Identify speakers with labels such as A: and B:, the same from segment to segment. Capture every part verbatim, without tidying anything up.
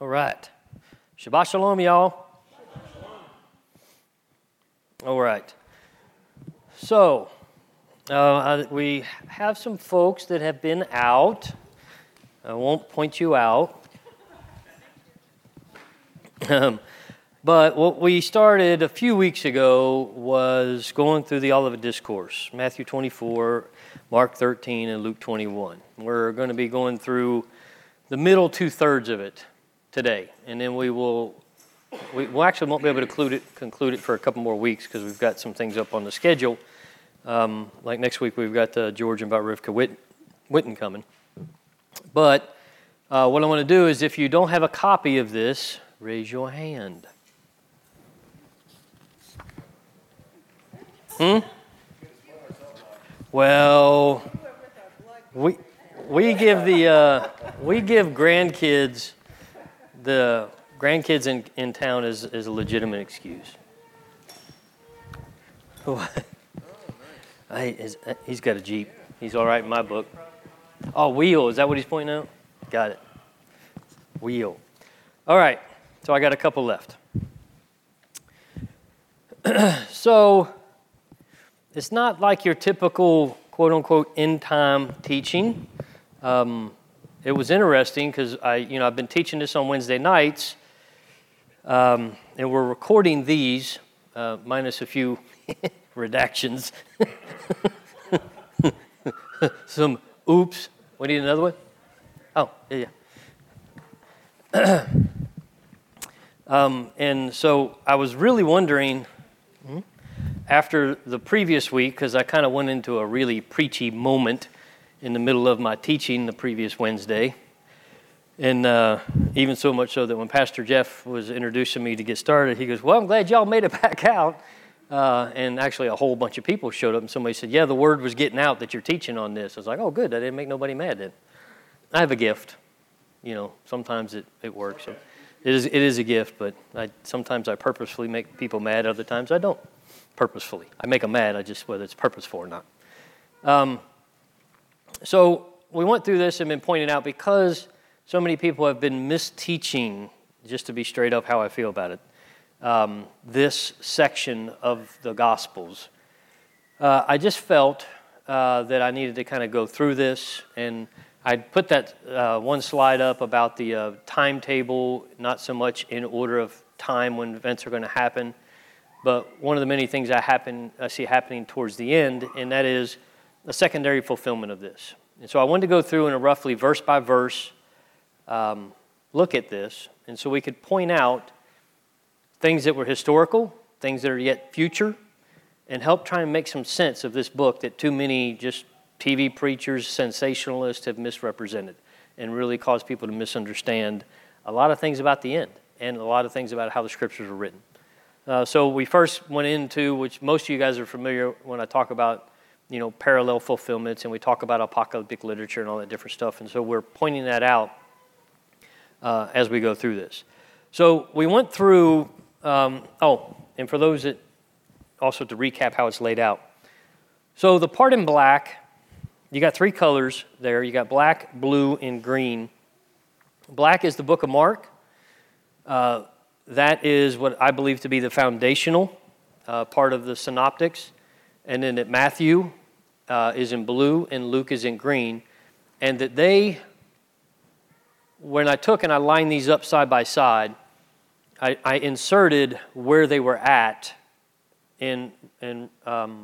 A: All right. Shabbat shalom, y'all. All right. So, uh, we have some folks that have been out. I won't point you out. um, but what we started a few weeks ago was going through the Olivet Discourse, Matthew twenty-four, Mark thirteen, and Luke twenty-one. We're going to be going through the middle two-thirds of it today, and then we will, we will actually won't be able to conclude it, conclude it for a couple more weeks because we've got some things up on the schedule. Um, like next week, we've got uh, George and about Rivka Whit- Witten coming. But uh, what I want to do is, if you don't have a copy of this, raise your hand. Hmm? Well, we we give the uh, we give grandkids the grandkids in, in town is, is a legitimate excuse. What? Hey, is, he's got a Jeep. He's all right in my book. Oh, wheel. Is that what he's pointing out? Got it. Wheel. All right. So I got a couple left. So it's not like your typical quote-unquote end-time teaching. Um, it was interesting because I, you know, I've been teaching this on Wednesday nights, um, and we're recording these uh, minus a few redactions. Some oops. We need another one? Oh, yeah, yeah. um, and so I was really wondering, after the previous week, because I kind of went into a really preachy moment in the middle of my teaching the previous Wednesday, and uh, even so much so that when Pastor Jeff was introducing me to get started, he goes, well, I'm glad y'all made it back out. Uh, and actually a whole bunch of people showed up, and somebody said, yeah, the word was getting out that you're teaching on this. I was like, oh, good, that didn't make nobody mad then. I have a gift. You know, sometimes it, it works. So it is it is a gift, but I, sometimes I purposefully make people mad, other times I don't purposefully. I make them mad, I just, whether it's purposeful or not. Um, so we went through this and been pointing out, because so many people have been misteaching, just to be straight up how I feel about it, Um, this section of the Gospels. Uh, I just felt uh, that I needed to kind of go through this, and I put that uh, one slide up about the uh, timetable, not so much in order of time when events are going to happen, but one of the many things I happen I see happening towards the end, and that is a secondary fulfillment of this. And so I wanted to go through in a roughly verse by verse um, look at this, and so we could point out things that were historical, things that are yet future, and help try and make some sense of this book that too many just T V preachers, sensationalists have misrepresented and really caused people to misunderstand a lot of things about the end and a lot of things about how the scriptures were written. Uh, so we first went into, which most of you guys are familiar when I talk about, you know, parallel fulfillments, and we talk about apocalyptic literature and all that different stuff, and so we're pointing that out uh, as we go through this. So we went through Um, oh, and for those that, also to recap how it's laid out. So the part in black, you got three colors there. You got black, blue, and green. Black is the book of Mark. Uh, that is what I believe to be the foundational uh, part of the synoptics. And then that Matthew uh, is in blue and Luke is in green. And that they, when I took and I lined these up side by side, I, I inserted where they were at in, in um,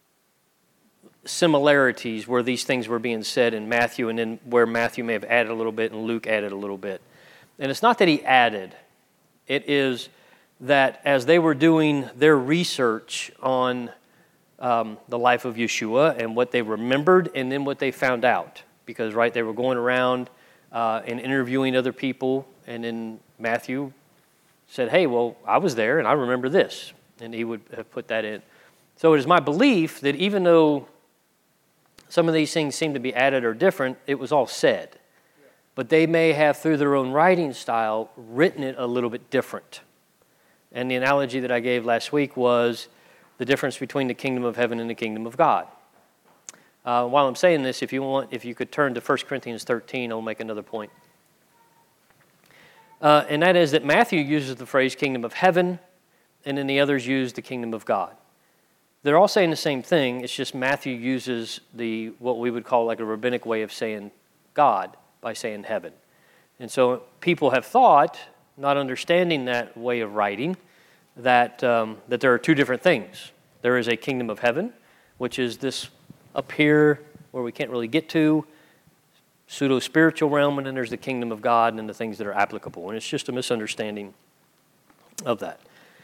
A: similarities where these things were being said in Matthew, and then where Matthew may have added a little bit and Luke added a little bit. And it's not that he added. It is that as they were doing their research on um, the life of Yeshua and what they remembered and then what they found out, because, right, they were going around uh, and interviewing other people, and then Matthew said, hey, well, I was there and I remember this. And he would have put that in. So it is my belief that even though some of these things seem to be added or different, it was all said. But they may have, through their own writing style, written it a little bit different. And the analogy that I gave last week was the difference between the kingdom of heaven and the kingdom of God. Uh, while I'm saying this, if you want, if you could turn to First Corinthians thirteen, I'll make another point. Uh, and that is that Matthew uses the phrase kingdom of heaven, and then the others use the kingdom of God. They're all saying the same thing. It's just Matthew uses the what we would call like a rabbinic way of saying God by saying heaven. And so people have thought, not understanding that way of writing, that um, that there are two different things. There is a kingdom of heaven, which is this up here where we can't really get to, pseudo-spiritual realm, and then there's the kingdom of God and the things that are applicable. And it's just a misunderstanding of that.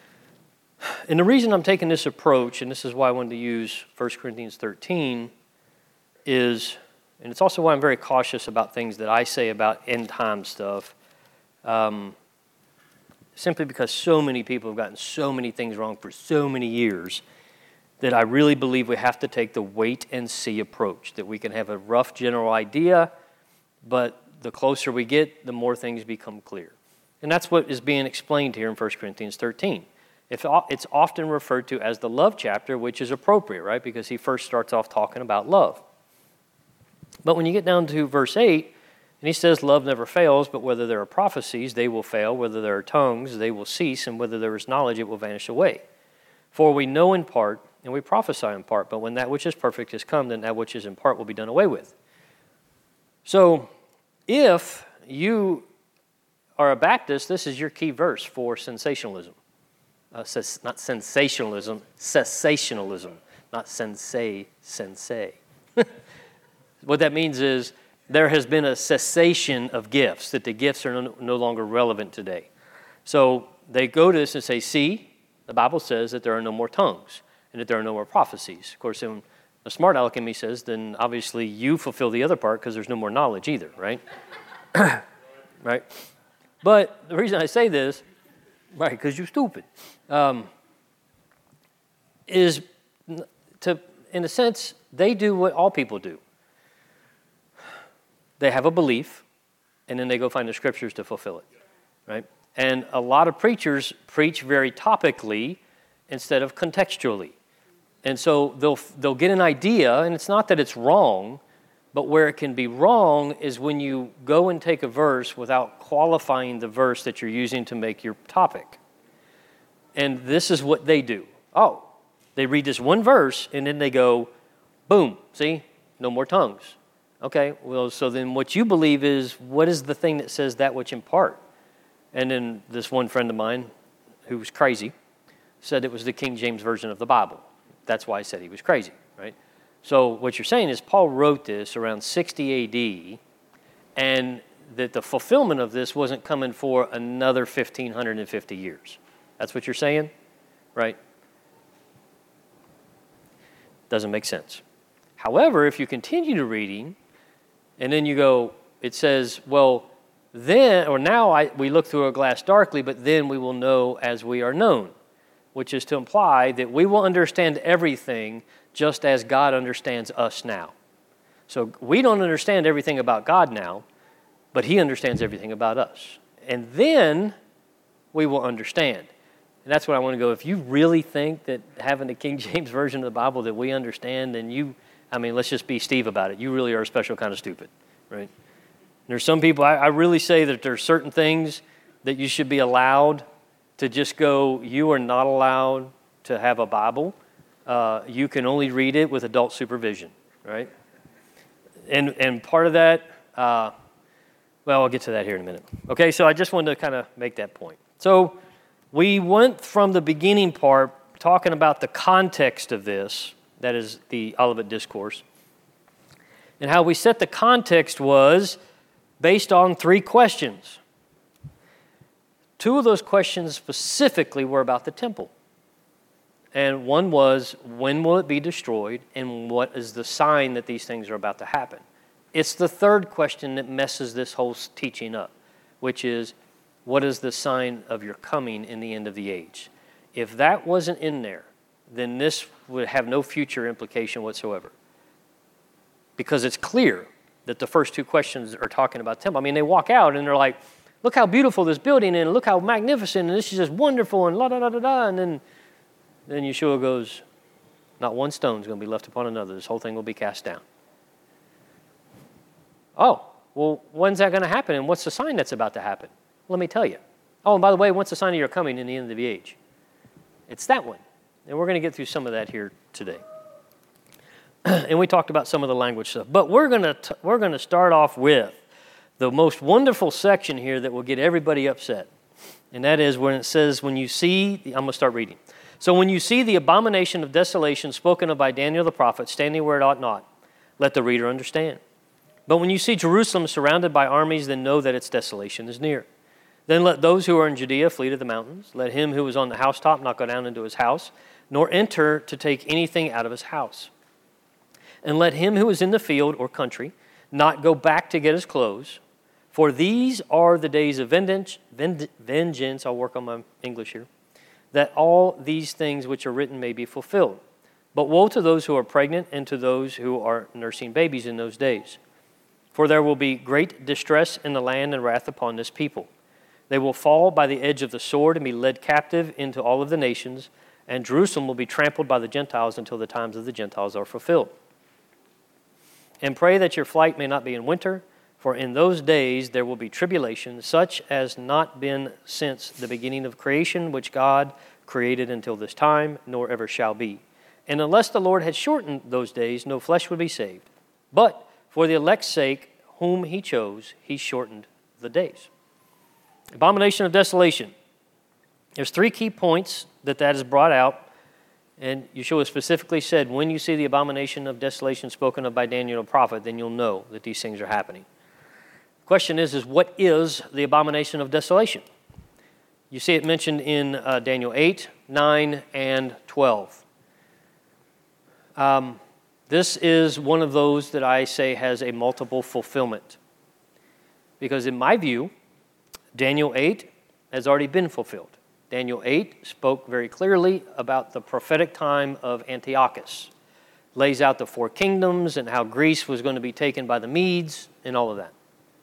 A: And the reason I'm taking this approach, and this is why I wanted to use First Corinthians thirteen, is, and it's also why I'm very cautious about things that I say about end-time stuff, um, simply because so many people have gotten so many things wrong for so many years that I really believe we have to take the wait-and-see approach, that we can have a rough general idea, but the closer we get, the more things become clear. And that's what is being explained here in First Corinthians thirteen. If it's often referred to as the love chapter, which is appropriate, right? Because he first starts off talking about love. But when you get down to verse eight, and he says, love never fails, but whether there are prophecies, they will fail. Whether there are tongues, they will cease. And whether there is knowledge, it will vanish away. For we know in part, and we prophesy in part, but when that which is perfect has come, then that which is in part will be done away with. So if you are a Baptist, this is your key verse for sensationalism. Uh, not sensationalism, cessationalism, not sensei, sensei. What that means is there has been a cessation of gifts, that the gifts are no, no longer relevant today. So they go to this and say, see, the Bible says that there are no more tongues and that there are no more prophecies. Of course, when a smart aleck in me says, then obviously you fulfill the other part because there's no more knowledge either, right? Right? But the reason I say this, right, because you're stupid, um, is to, in a sense, they do what all people do. They have a belief, and then they go find the scriptures to fulfill it, right? And a lot of preachers preach very topically instead of contextually. And so they'll they'll get an idea, and it's not that it's wrong, but where it can be wrong is when you go and take a verse without qualifying the verse that you're using to make your topic. And this is what they do. Oh, they read this one verse, and then they go, boom, see, no more tongues. Okay, well, so then what you believe is, what is the thing that says that which in part? And then this one friend of mine, who was crazy, said it was the King James Version of the Bible. That's why I said he was crazy, right? So what you're saying is Paul wrote this around sixty A D, and that the fulfillment of this wasn't coming for another fifteen fifty years. That's what you're saying, right? Doesn't make sense. However, if you continue to reading, and then you go, it says, well, then, or now I, we look through a glass darkly, but then we will know as we are known, which is to imply that we will understand everything just as God understands us now. So we don't understand everything about God now, but he understands everything about us. And then we will understand. And that's what I want to go, if you really think that having the King James Version of the Bible that we understand, then you, I mean, let's just be Steve about it. You really are a special kind of stupid, right? There's some people, I, I really say that there's certain things that you should be allowed to just go, you are not allowed to have a Bible. Uh, you can only read it with adult supervision, right? And and part of that, uh, well, I'll get to that here in a minute. Okay, so I just wanted to kind of make that point. So we went from the beginning part talking about the context of this, that is the Olivet Discourse, and how we set the context was based on three questions. Two of those questions specifically were about the temple. And one was, when will it be destroyed, and what is the sign that these things are about to happen? It's the third question that messes this whole teaching up, which is, what is the sign of your coming in the end of the age? If that wasn't in there, then this would have no future implication whatsoever. Because it's clear that the first two questions are talking about temple. I mean, they walk out and they're like, look how beautiful this building is, and look how magnificent, and this is just wonderful, and la da da da da, and then Then Yeshua goes, not one stone is going to be left upon another. This whole thing will be cast down. Oh, well, when's that going to happen? And what's the sign that's about to happen? Well, let me tell you. Oh, and by the way, what's the sign of your coming in the end of the age? It's that one. And we're going to get through some of that here today. And we talked about some of the language stuff. But we're going to we're going to start off with the most wonderful section here that will get everybody upset. And that is when it says, when you see, I'm going to start reading. So when you see the abomination of desolation spoken of by Daniel the prophet standing where it ought not, let the reader understand. But when you see Jerusalem surrounded by armies, then know that its desolation is near. Then let those who are in Judea flee to the mountains. Let him who is on the housetop not go down into his house, nor enter to take anything out of his house. And let him who is in the field or country not go back to get his clothes. For these are the days of vengeance, vengeance, I'll work on my English here, that all these things which are written may be fulfilled. But woe to those who are pregnant and to those who are nursing babies in those days. For there will be great distress in the land and wrath upon this people. They will fall by the edge of the sword and be led captive into all of the nations, and Jerusalem will be trampled by the Gentiles until the times of the Gentiles are fulfilled. And pray that your flight may not be in winter, for in those days there will be tribulation, such as not been since the beginning of creation, which God created until this time, nor ever shall be. And unless the Lord had shortened those days, no flesh would be saved. But for the elect's sake, whom he chose, he shortened the days. Abomination of desolation. There's three key points that that is brought out. And Yeshua specifically said, when you see the abomination of desolation spoken of by Daniel the prophet, then you'll know that these things are happening. The question is, is what is the abomination of desolation? You see it mentioned in uh, Daniel eight, nine, and twelve. Um, this is one of those that I say has a multiple fulfillment. Because in my view, Daniel eight has already been fulfilled. Daniel eight spoke very clearly about the prophetic time of Antiochus. Lays out the four kingdoms and how Greece was going to be taken by the Medes and all of that.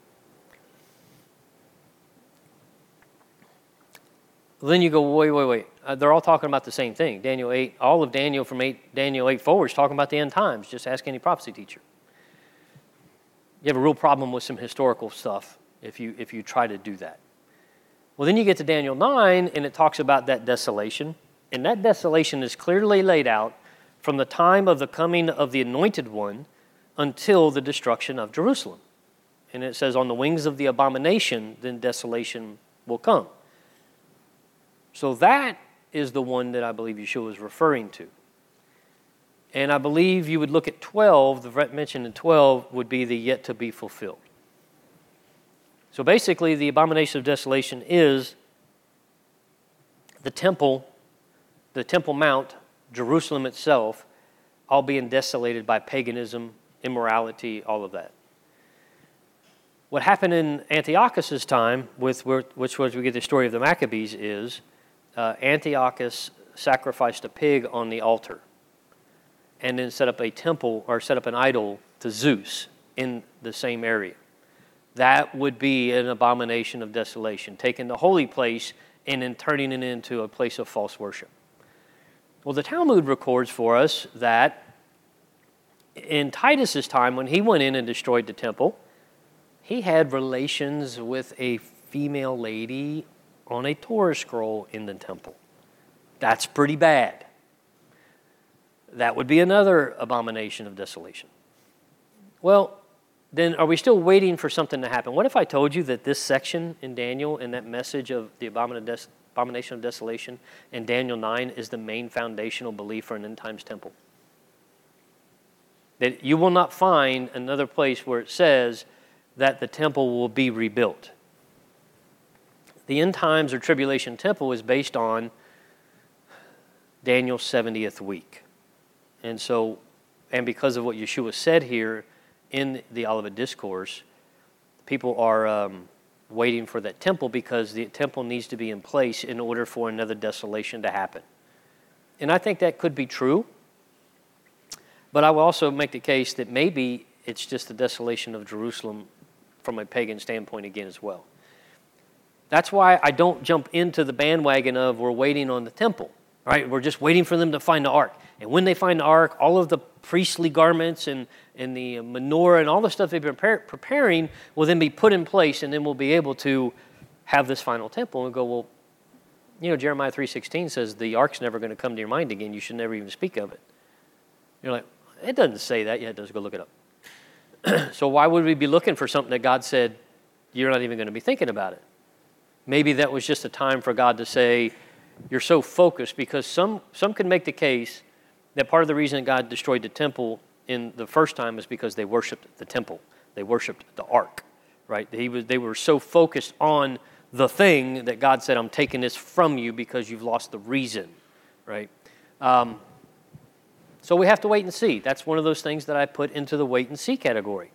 A: Then you go, wait, wait, wait. Uh, they're all talking about the same thing. Daniel eight, all of Daniel from eight, Daniel eight forward is talking about the end times. Just ask any prophecy teacher. You have a real problem with some historical stuff if you if you try to do that. Well, then you get to Daniel nine, and it talks about that desolation. And that desolation is clearly laid out from the time of the coming of the Anointed One until the destruction of Jerusalem. And it says, on the wings of the abomination, then desolation will come. So that is the one that I believe Yeshua is referring to. And I believe you would look at twelve, the mentioned in twelve would be the yet to be fulfilled. So basically, the abomination of desolation is the temple, the Temple Mount, Jerusalem itself, all being desolated by paganism, immorality, all of that. What happened in Antiochus' time, with which was we get the story of the Maccabees, is uh, Antiochus sacrificed a pig on the altar and then set up a temple or set up an idol to Zeus in the same area. That would be an abomination of desolation, taking the holy place and then turning it into a place of false worship. Well, the Talmud records for us that in Titus's time, when he went in and destroyed the temple, he had relations with a female lady on a Torah scroll in the temple. That's pretty bad. That would be another abomination of desolation. Well, then are we still waiting for something to happen? What if I told you that this section in Daniel and that message of the abomination of desolation in Daniel nine is the main foundational belief for an end times temple? That you will not find another place where it says that the temple will be rebuilt. The end times or tribulation temple is based on Daniel's seventieth week. And so, and because of what Yeshua said here in the Olivet Discourse, people are um, waiting for that temple because the temple needs to be in place in order for another desolation to happen. And I think that could be true, but I will also make the case that maybe it's just the desolation of Jerusalem from a pagan standpoint again as well. That's why I don't jump into the bandwagon of we're waiting on the temple, right? We're just waiting for them to find the ark. And when they find the ark, all of the priestly garments and, and the menorah and all the stuff they've been prepare, preparing will then be put in place, and then we'll be able to have this final temple and go, well, you know, Jeremiah three sixteen says the ark's never going to come to your mind again. You should never even speak of it. You're like, it doesn't say that. Yeah, it does. Go look it up. So why would we be looking for something that God said you're not even going to be thinking about it? Maybe that was just a time for God to say, you're so focused, because some, some can make the case that part of the reason God destroyed the temple in the first time is because they worshiped the temple. They worshiped the ark, right? He was, they were so focused on the thing that God said, I'm taking this from you because you've lost the reason, right? Um, so we have to wait and see. That's one of those things that I put into the wait and see category.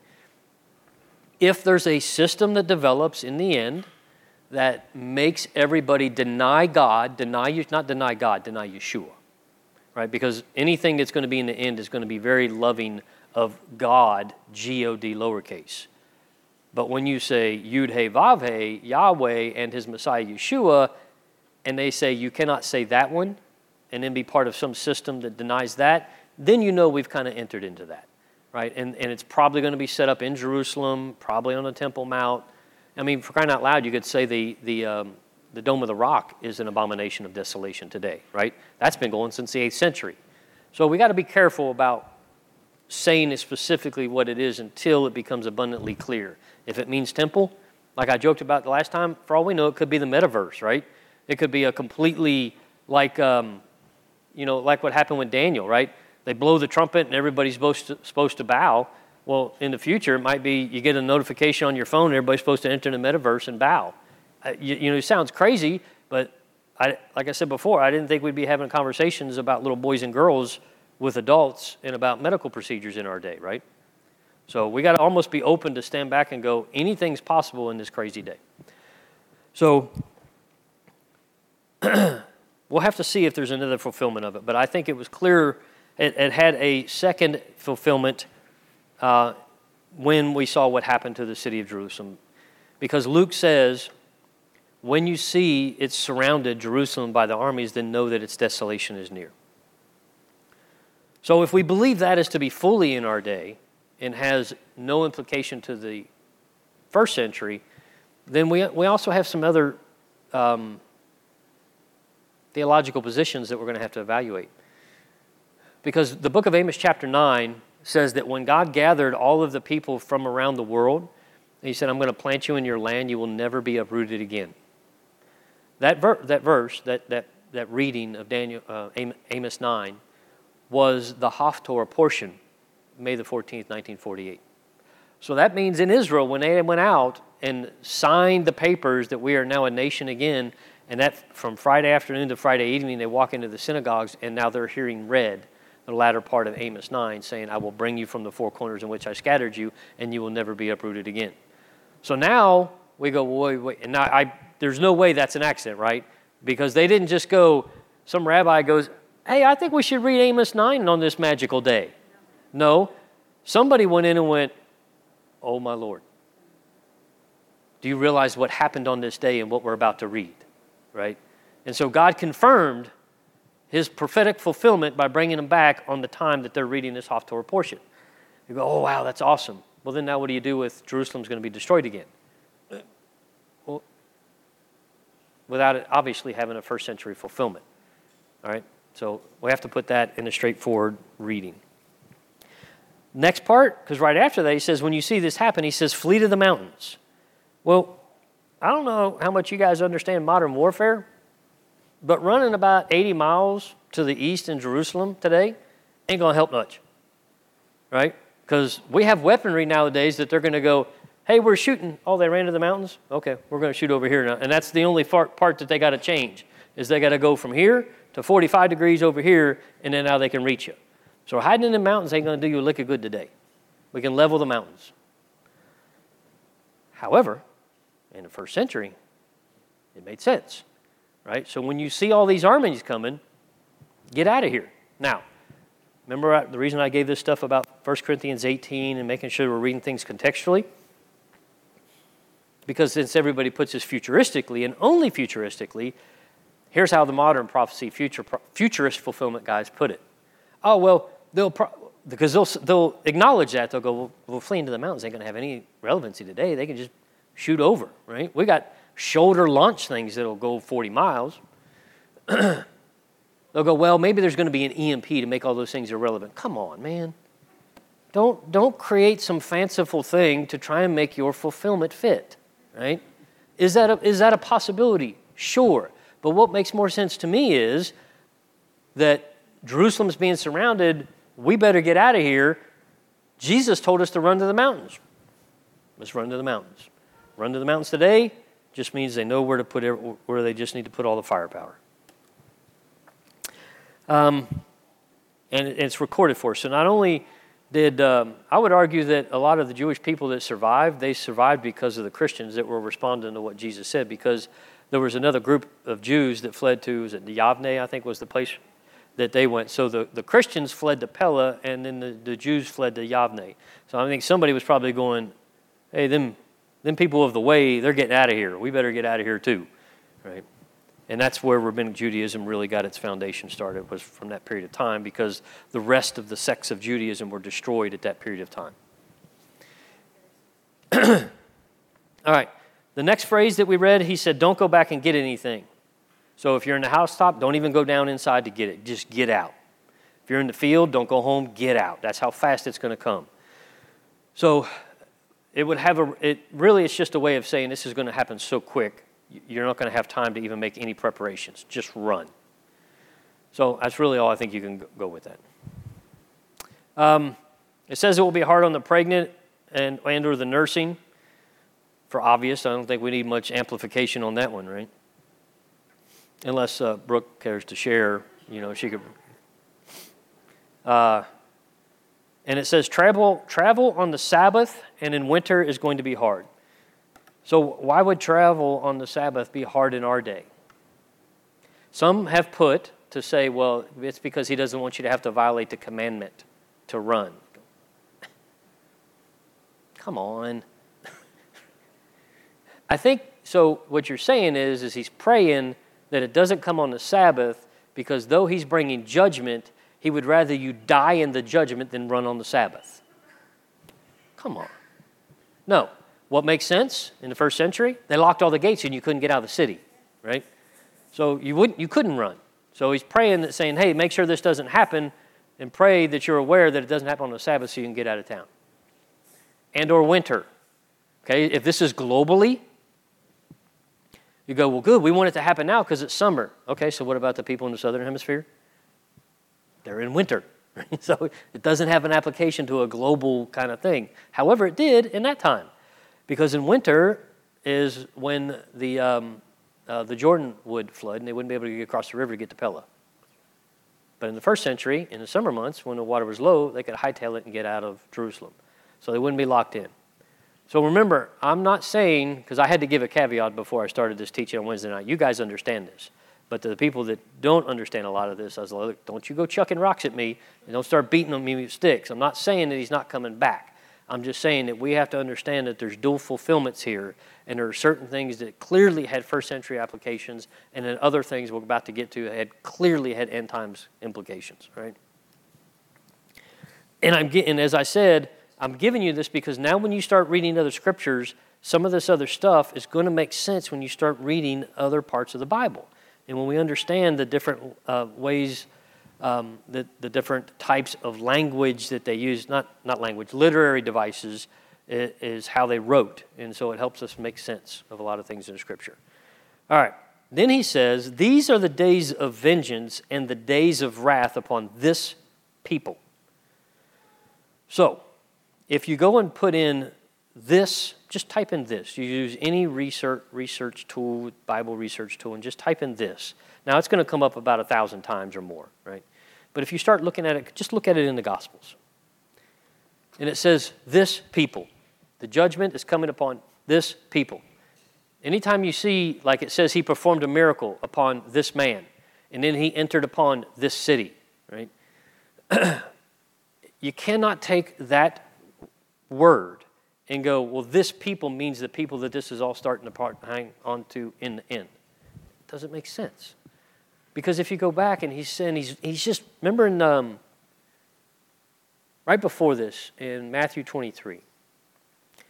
A: If there's a system that develops in the end that makes everybody deny God, deny not deny God, deny Yeshua, right? Because anything that's going to be in the end is going to be very loving of God, G O D lowercase. But when you say Yud He Vav He, Yahweh and his Messiah Yeshua, and they say you cannot say that one and then be part of some system that denies that, then you know we've kind of entered into that, right? And, and it's probably going to be set up in Jerusalem, probably on the Temple Mount. I mean, for crying out loud, you could say the, the, um, the Dome of the Rock is an abomination of desolation today, right? That's been going since the eighth century. So we got to be careful about saying it specifically what it is until it becomes abundantly clear. If it means temple, like I joked about the last time, for all we know, it could be the metaverse, right? It could be a completely like, um, you know, like what happened with Daniel, right? They blow the trumpet and everybody's supposed to, supposed to bow. Well, in the future, it might be you get a notification on your phone and everybody's supposed to enter the metaverse and bow. Uh, you, you know, it sounds crazy, but I, like I said before, I didn't think we'd be having conversations about little boys and girls with adults and about medical procedures in our day, right? So we got to almost be open to stand back and go, anything's possible in this crazy day. So we'll have to see if there's another fulfillment of it. But I think it was clear it, it had a second fulfillment uh, when we saw what happened to the city of Jerusalem. Because Luke says, when you see it's surrounded, Jerusalem, by the armies, then know that its desolation is near. So if we believe that is to be fully in our day, and has no implication to the first century, then we we also have some other um, theological positions that we're going to have to evaluate. Because the book of Amos chapter nine says that when God gathered all of the people from around the world, he said, I'm going to plant you in your land, you will never be uprooted again. That, ver- that verse, that, that, that reading of Daniel, uh, Amos nine, was the Haftorah portion, May the fourteenth, nineteen forty-eight. So that means in Israel, when they went out and signed the papers that we are now a nation again, and that from Friday afternoon to Friday evening, they walk into the synagogues, and now they're hearing read the latter part of Amos nine, saying, I will bring you from the four corners in which I scattered you, and you will never be uprooted again. So now we go, wait, wait, and now I, there's no way that's an accident, right? Because they didn't just go, some rabbi goes, hey, I think we should read Amos nine on this magical day. No, somebody went in and went, oh my Lord, do you realize what happened on this day and what we're about to read, right? And so God confirmed his prophetic fulfillment by bringing them back on the time that they're reading this Haftorah portion. You go, oh wow, that's awesome. Well then now what do you do with Jerusalem's going to be destroyed again? Well, without it obviously having a first century fulfillment, all right? So we have to put that in a straightforward reading. Next part, because right after that he says, when you see this happen, he says, flee to the mountains. Well, I don't know how much you guys understand modern warfare, but running about eighty miles to the east in Jerusalem today ain't going to help much, right? Because we have weaponry nowadays that they're going to go, hey, we're shooting. Oh, they ran to the mountains? Okay, we're going to shoot over here now. And that's the only part that they got to change, is they got to go from here to forty-five degrees over here, and then now they can reach you. So hiding in the mountains ain't going to do you a lick of good today. We can level the mountains. However, in the first century, it made sense, right? So when you see all these armies coming, get out of here. Now, remember I, the reason I gave this stuff about First Corinthians eighteen and making sure we're reading things contextually? Because since everybody puts this futuristically, and only futuristically, here's how the modern prophecy future, futurist fulfillment guys put it. Oh, well, they'll pro- because they'll they'll acknowledge that. They'll go, well, well, fleeing to the mountains ain't going to have any relevancy today. They can just shoot over, right? We got shoulder launch things that'll go forty miles. They'll go, well, maybe there's going to be an E M P to make all those things irrelevant. Come on, man. Don't, don't create some fanciful thing to try and make your fulfillment fit, right? Is that a, is that a possibility? Sure. But what makes more sense to me is that Jerusalem's being surrounded. We better get out of here. Jesus told us to run to the mountains. Let's run to the mountains. Run to the mountains today just means they know where to put it, where they just need to put all the firepower. Um, and it's recorded for us. So not only did, um, I would argue that a lot of the Jewish people that survived, they survived because of the Christians that were responding to what Jesus said, because there was another group of Jews that fled to, was it Yavne, I think was the place that they went. So the, the Christians fled to Pella, and then the, the Jews fled to Yavne. So I think somebody was probably going, hey, them, them people of the way, they're getting out of here. We better get out of here too, right? And that's where Rabbinic Judaism really got its foundation started, was from that period of time, because the rest of the sects of Judaism were destroyed at that period of time. All right. The next phrase that we read, he said, don't go back and get anything. So if you're in the housetop, don't even go down inside to get it. Just get out. If you're in the field, don't go home, get out. That's how fast it's going to come. So it would have a, it really, it's just a way of saying this is going to happen so quick, you're not going to have time to even make any preparations. Just run. So that's really all I think you can go with that. Um, it says it will be hard on the pregnant and, and or the nursing. For obvious, I don't think we need much amplification on that one, right? Unless uh, Brooke cares to share, you know, she could. Uh, and it says travel travel on the Sabbath and in winter is going to be hard. So why would travel on the Sabbath be hard in our day? Some have put to say, well, it's because he doesn't want you to have to violate the commandment to run. Come on. I think, so what you're saying is, is he's praying that it doesn't come on the Sabbath, because though he's bringing judgment, he would rather you die in the judgment than run on the Sabbath. Come on. No. What makes sense in the first century? They locked all the gates and you couldn't get out of the city, right? So you wouldn't, you couldn't run. So he's praying that, saying, hey, make sure this doesn't happen, and pray that you're aware that it doesn't happen on the Sabbath so you can get out of town. And or winter. Okay, if this is globally, you go, well, good, we want it to happen now because it's summer. Okay, so what about the people in the southern hemisphere? They're in winter. So it doesn't have an application to a global kind of thing. However, it did in that time. Because in winter is when the um, uh, the Jordan would flood, and they wouldn't be able to get across the river to get to Pella. But in the first century, in the summer months, when the water was low, they could hightail it and get out of Jerusalem. So they wouldn't be locked in. So remember, I'm not saying, because I had to give a caveat before I started this teaching on Wednesday night, you guys understand this. But to the people that don't understand a lot of this, I was like, don't you go chucking rocks at me, and don't start beating on me with sticks. I'm not saying that he's not coming back. I'm just saying that we have to understand that there's dual fulfillments here, and there are certain things that clearly had first century applications, and then other things we're about to get to had clearly had end times implications, right? And I'm getting, as I said, I'm giving you this because now when you start reading other scriptures, some of this other stuff is going to make sense when you start reading other parts of the Bible. And when we understand the different uh, ways Um, the, the different types of language that they use, not, not language, literary devices, is, is how they wrote. And so it helps us make sense of a lot of things in the Scripture. All right. Then he says, these are the days of vengeance and the days of wrath upon this people. So, if you go and put in this, just type in this. You use any research research tool, Bible research tool, and just type in this. Now, it's going to come up about a thousand times or more, right? But if you start looking at it, just look at it in the Gospels. And it says, this people. The judgment is coming upon this people. Anytime you see, like it says, he performed a miracle upon this man, and then he entered upon this city, right? You cannot take that word and go, well, this people means the people that this is all starting to part, hang on to in the end. It doesn't make sense. Because if you go back and he's saying, he's, he's just, remember in, um, right before this, in Matthew twenty-three,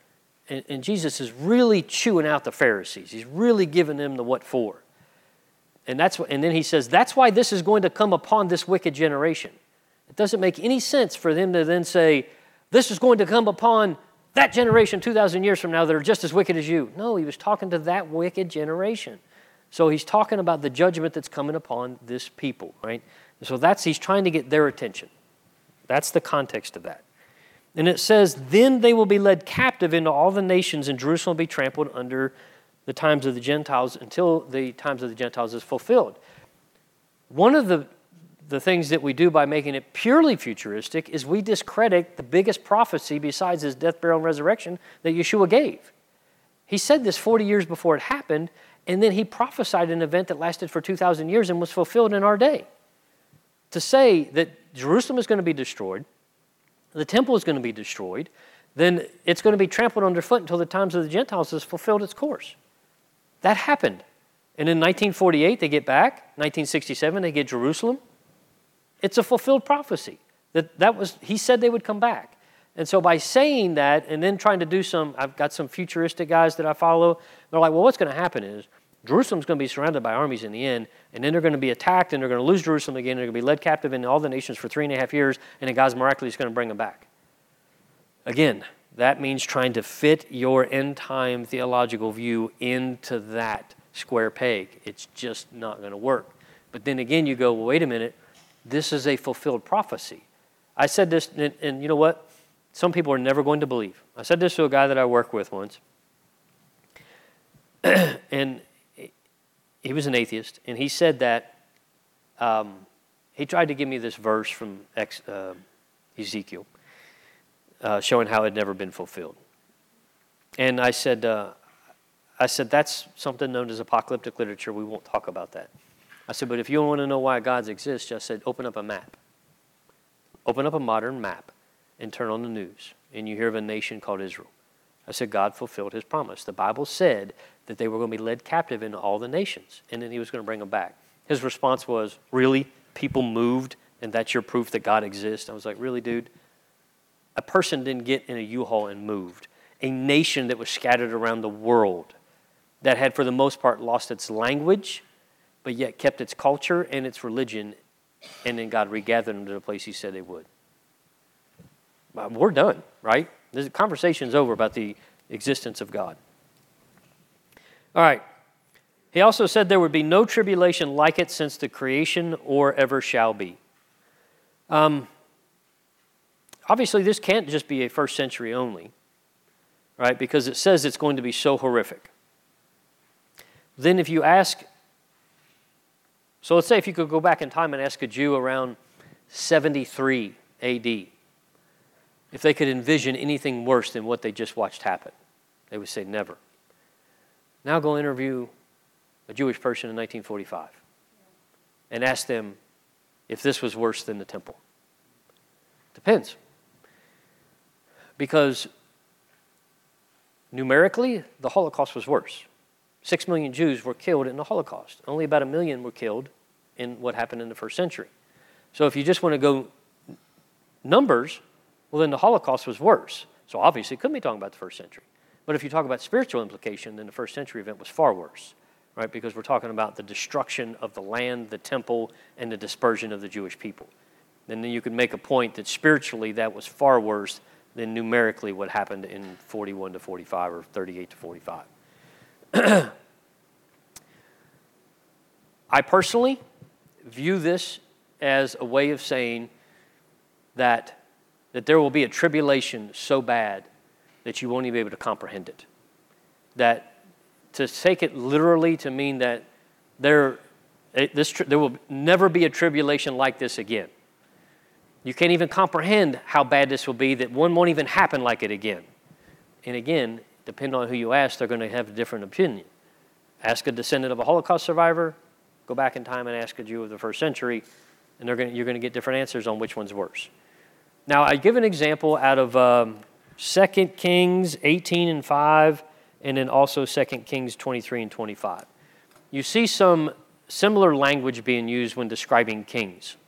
A: And, and Jesus is really chewing out the Pharisees. He's really giving them the what for. And that's what, and then he says, that's why this is going to come upon this wicked generation. It doesn't make any sense for them to then say, this is going to come upon that generation two thousand years from now that are just as wicked as you. No, he was talking to that wicked generation. So he's talking about the judgment that's coming upon this people, right? So that's, he's trying to get their attention. That's the context of that. And it says, then they will be led captive into all the nations, and Jerusalem will be trampled under the times of the Gentiles until the times of the Gentiles is fulfilled. One of the, the things that we do by making it purely futuristic is we discredit the biggest prophecy besides his death, burial, and resurrection that Yeshua gave. He said this forty years before it happened, and then he prophesied an event that lasted for two thousand years and was fulfilled in our day. To say that Jerusalem is going to be destroyed, the temple is going to be destroyed, then it's going to be trampled underfoot until the times of the Gentiles has fulfilled its course. That happened. And in nineteen forty-eight, they get back. nineteen sixty-seven, they get Jerusalem. It's a fulfilled prophecy. That, that was, he said they would come back. And so by saying that and then trying to do some, I've got some futuristic guys that I follow. They're like, well, what's going to happen is Jerusalem's going to be surrounded by armies in the end, and then they're going to be attacked, and they're going to lose Jerusalem again. They're going to be led captive in all the nations for three and a half years, and then God's miraculously going to bring them back. Again, that means trying to fit your end-time theological view into that square peg. It's just not going to work. But then again, you go, well, wait a minute. This is a fulfilled prophecy. I said this, and, and you know what? Some people are never going to believe. I said this to a guy that I work with once, and he was an atheist, and he said that um, he tried to give me this verse from ex, uh, Ezekiel, uh, showing how it had never been fulfilled. And I said, uh, I said, that's something known as apocalyptic literature. We won't talk about that. I said, but if you want to know why gods exist, I said, open up a map. Open up a modern map and turn on the news, and you hear of a nation called Israel. I said, God fulfilled his promise. The Bible said that they were going to be led captive into all the nations, and then he was going to bring them back. His response was, really? People moved, and that's your proof that God exists? I was like, really, dude? A person didn't get in a U-Haul and moved. A nation that was scattered around the world, that had, for the most part, lost its language, but yet kept its culture and its religion, and then God regathered them to the place he said they would. We're done, right? The conversation's over about the existence of God. All right. He also said there would be no tribulation like it since the creation or ever shall be. Um, obviously, this can't just be a first century only, right? Because it says it's going to be so horrific. Then if you ask, so let's say if you could go back in time and ask a Jew around seventy-three A D, if they could envision anything worse than what they just watched happen, they would say never. Now go interview a Jewish person in nineteen forty-five and ask them if this was worse than the temple. Depends. Because numerically, the Holocaust was worse. Six million Jews were killed in the Holocaust. Only about a million were killed in what happened in the first century. So if you just want to go numbers, well, then the Holocaust was worse. So obviously, it couldn't be talking about the first century. But if you talk about spiritual implication, then the first century event was far worse, right? Because we're talking about the destruction of the land, the temple, and the dispersion of the Jewish people. And then you could make a point that spiritually that was far worse than numerically what happened in forty-one to forty-five or thirty-eight to forty-five. I personally view this as a way of saying that, that there will be a tribulation so bad that you won't even be able to comprehend it. That to take it literally to mean that there, this, there will never be a tribulation like this again. You can't even comprehend how bad this will be, that one won't even happen like it again. And again, depending on who you ask, they're going to have a different opinion. Ask a descendant of a Holocaust survivor, go back in time and ask a Jew of the first century, and they're going to, you're going to get different answers on which one's worse. Now, I give an example out of um, Second Kings eighteen and five, and then also Second Kings twenty-three and twenty-five. You see some similar language being used when describing kings.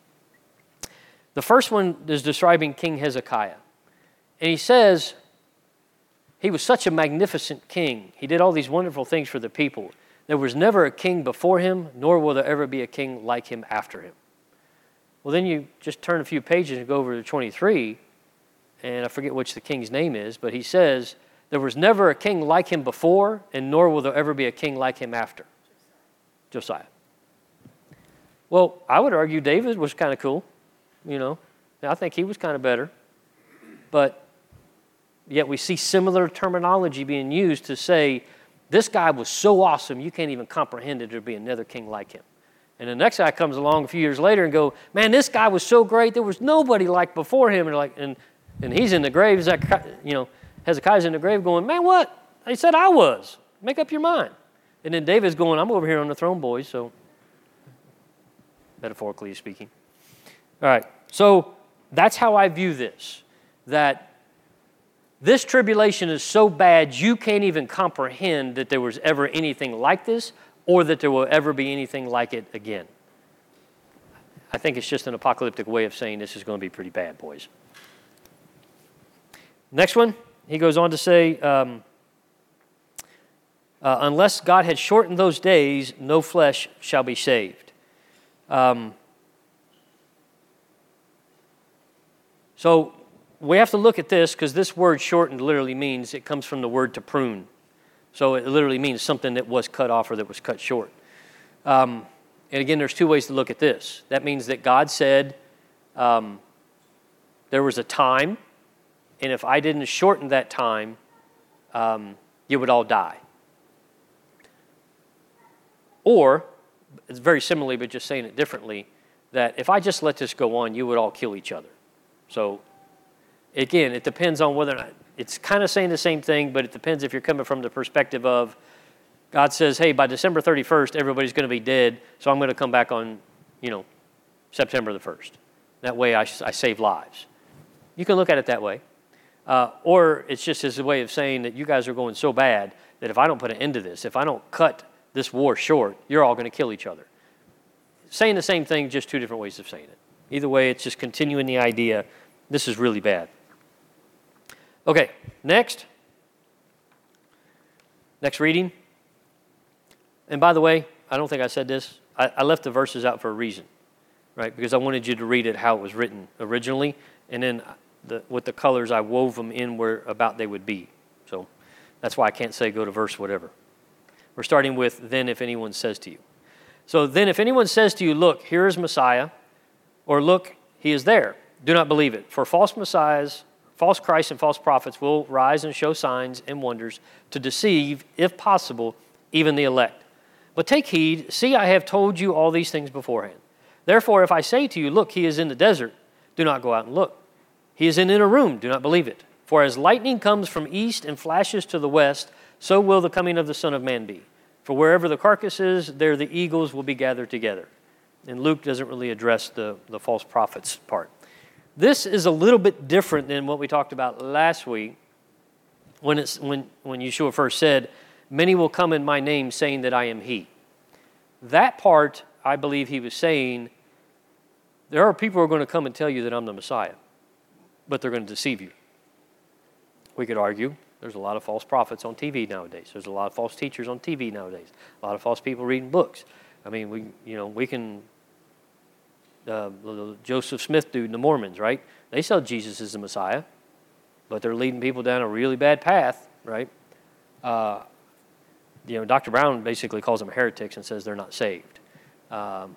A: The first one is describing King Hezekiah. And he says, he was such a magnificent king. He did all these wonderful things for the people. There was never a king before him, nor will there ever be a king like him after him. Well, then you just turn a few pages and go over to twenty-three, and I forget which the king's name is, but he says, there was never a king like him before, and nor will there ever be a king like him after. Josiah. Well, I would argue David was kind of cool, you know. I think he was kind of better. But yet we see similar terminology being used to say, this guy was so awesome, you can't even comprehend it, there'd be another king like him. And the next guy comes along a few years later and go, man, this guy was so great, there was nobody like before him. And like, and, and he's in the grave, you know, Hezekiah's in the grave going, man, what? They said I was. Make up your mind. And then David's going, I'm over here on the throne, boys, so metaphorically speaking. All right, so that's how I view this, that this tribulation is so bad you can't even comprehend that there was ever anything like this or that there will ever be anything like it again. I think it's just an apocalyptic way of saying this is going to be pretty bad, boys. Next one, he goes on to say, um, uh, unless God had shortened those days, no flesh shall be saved. Um, so we have to look at this because this word shortened literally means, it comes from the word to prune. So it literally means something that was cut off or that was cut short. Um, and again, there's two ways to look at this. That means that God said um, there was a time, and if I didn't shorten that time, um, you would all die. Or, it's very similarly, but just saying it differently, that if I just let this go on, you would all kill each other. So, again, it depends on whether or not, it's kind of saying the same thing, but it depends if you're coming from the perspective of, God says, hey, by December thirty-first, everybody's going to be dead, so I'm going to come back on, you know, September the first. That way I, I save lives. You can look at it that way. Uh, or it's just as a way of saying that you guys are going so bad that if I don't put an end to this, if I don't cut this war short, you're all going to kill each other. Saying the same thing, just two different ways of saying it. Either way, it's just continuing the idea, this is really bad. Okay, next. Next reading. And by the way, I don't think I said this. I, I left the verses out for a reason, right? Because I wanted you to read it how it was written originally, and then the, with the colors, I wove them in where about they would be. So that's why I can't say go to verse whatever. We're starting with, then if anyone says to you. So then if anyone says to you, look, here is Messiah, or look, he is there, do not believe it. For false messiahs, false Christs and false prophets will rise and show signs and wonders to deceive, if possible, even the elect. But take heed, see, I have told you all these things beforehand. Therefore, if I say to you, look, he is in the desert, do not go out and look. He is in an inner room, do not believe it. For as lightning comes from east and flashes to the west, so will the coming of the Son of Man be. For wherever the carcass is, there the eagles will be gathered together. And Luke doesn't really address the, the false prophets part. This is a little bit different than what we talked about last week when, it's, when, when Yeshua first said, many will come in my name saying that I am he. That part, I believe he was saying, there are people who are going to come and tell you that I'm the Messiah, but they're going to deceive you. We could argue there's a lot of false prophets on T V nowadays. There's a lot of false teachers on T V nowadays. A lot of false people reading books. I mean, we you know we can. Uh, the Joseph Smith dude and the Mormons, right? They sell Jesus as the Messiah, but they're leading people down a really bad path, right? Uh, you know, Doctor Brown basically calls them heretics and says they're not saved. Um,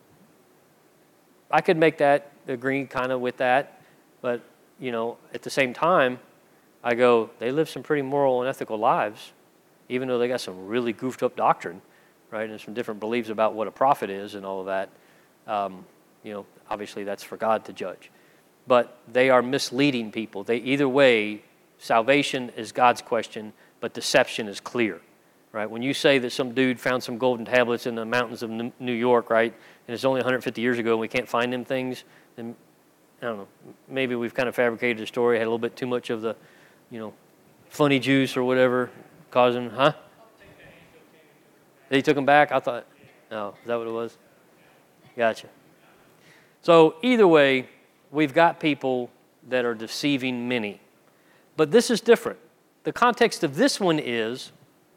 A: I could make that agree kind of with that, but you know, at the same time, I go, they live some pretty moral and ethical lives, even though they got some really goofed up doctrine, right? And some different beliefs about what a prophet is and all of that. Um, you know, obviously that's for God to judge. But they are misleading people. They either way, salvation is God's question, but deception is clear, right? When you say that some dude found some golden tablets in the mountains of New York, right, and it's only one hundred fifty years ago and we can't find them things, then, I don't know, maybe we've kind of fabricated the story, had a little bit too much of the, you know, funny juice or whatever, causing, huh? He took them back? I thought, no, is that what it was? Gotcha. So either way, we've got people that are deceiving many. But this is different. the context of this one is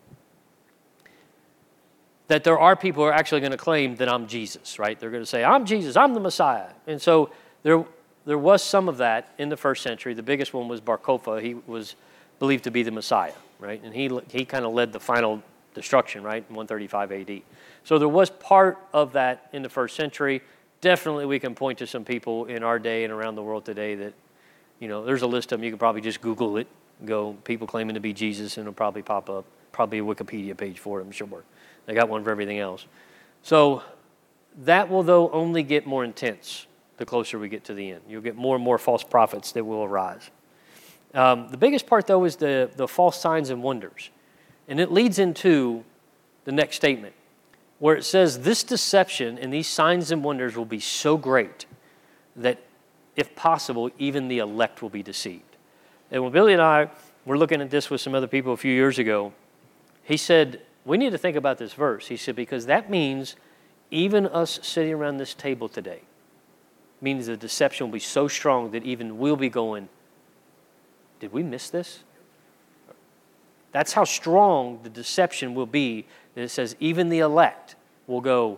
A: that there are people who are actually going to claim that I'm Jesus, right? They're going to say, I'm Jesus, I'm the Messiah. And so there, there was some of that in the first century. The biggest one was Bar Kokhba. He was believed to be the Messiah, right? And he, he kind of led the final destruction, right, in one thirty-five A D. So there was part of that in the first century. Definitely we can point to some people in our day and around the world today that, you know, there's a list of them. You can probably just Google it, go people claiming to be Jesus, and it'll probably pop up. Probably a Wikipedia page for it, I'm sure. They got one for everything else. So that will, though, only get more intense the closer we get to the end. You'll get more and more false prophets that will arise. Um, the biggest part, though, is the, the false signs and wonders. And it leads into the next statement, where it says, this deception and these signs and wonders will be so great that, if possible, even the elect will be deceived. And when Billy and I were looking at this with some other people a few years ago, he said, we need to think about this verse. He said, because that means even us sitting around this table today means the deception will be so strong that even we'll be going, did we miss this? That's how strong the deception will be. And it says even the elect will go,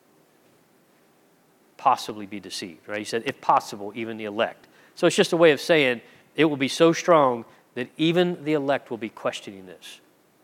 A: possibly be deceived, right? He said, if possible, even the elect. So it's just a way of saying it will be so strong that even the elect will be questioning this.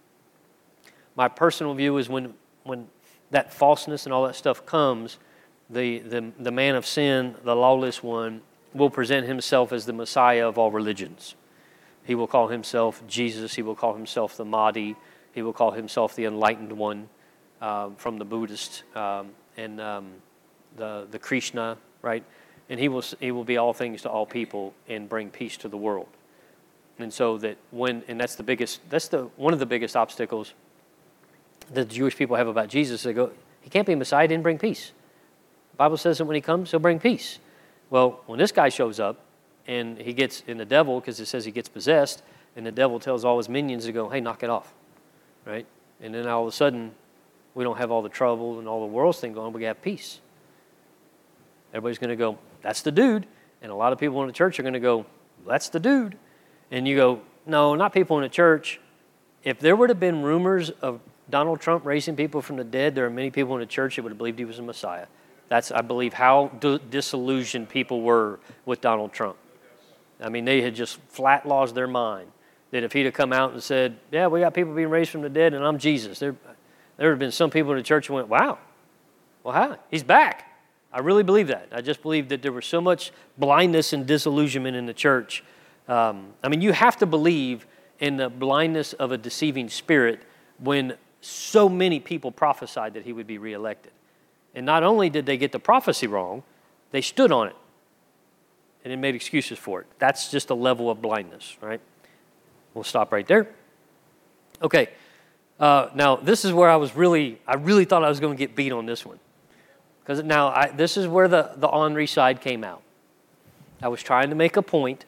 A: My personal view is when when that falseness and all that stuff comes, the, the, the man of sin, the lawless one, will present himself as the Messiah of all religions. He will call himself Jesus. He will call himself the Mahdi. He will call himself the enlightened one um, from the Buddhist um, and um, the the Krishna, right? And he will he will be all things to all people and bring peace to the world. And so that when and that's the biggest that's the one of the biggest obstacles that the Jewish people have about Jesus. They go, he can't be Messiah, he didn't bring peace. The Bible says that when he comes, he'll bring peace. Well, when this guy shows up and he gets in the devil, because it says he gets possessed, and the devil tells all his minions to go, hey, knock it off, right? And then all of a sudden, we don't have all the trouble and all the world's thing going, we have peace. Everybody's going to go, that's the dude. And a lot of people in the church are going to go, that's the dude. And you go, no, not people in the church. If there would have been rumors of Donald Trump raising people from the dead, there are many people in the church that would have believed he was a Messiah. That's, I believe, how d- disillusioned people were with Donald Trump. I mean, they had just flat lost their mind that if he'd have come out and said, yeah, we got people being raised from the dead and I'm Jesus, there, there would have been some people in the church who went, wow, well, how? He's back. I really believe that. I just believe that there was so much blindness and disillusionment in the church. Um, I mean, you have to believe in the blindness of a deceiving spirit when so many people prophesied that he would be reelected. And not only did they get the prophecy wrong, they stood on it and then made excuses for it. That's just a level of blindness, right? We'll stop right there. Okay. Uh, now, this is where I was really, I really thought I was going to get beat on this one. Because now, I, this is where the, the ornery side came out. I was trying to make a point,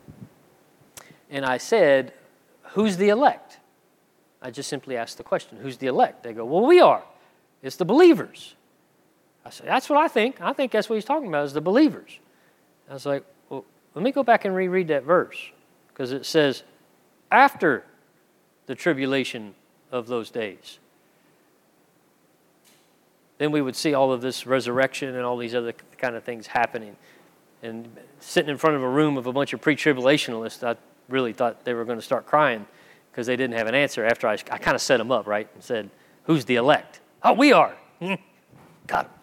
A: and I said, who's the elect? I just simply asked the question, who's the elect? They go, well, we are. It's the believers. I said, that's what I think. I think that's what he's talking about is the believers. I was like, well, let me go back and reread that verse. Because it says, after the tribulation of those days, then we would see all of this resurrection and all these other kind of things happening. And sitting in front of a room of a bunch of pre-tribulationalists, I really thought they were going to start crying because they didn't have an answer after I, I kind of set them up, right, and said, who's the elect? Oh, we are. Got him.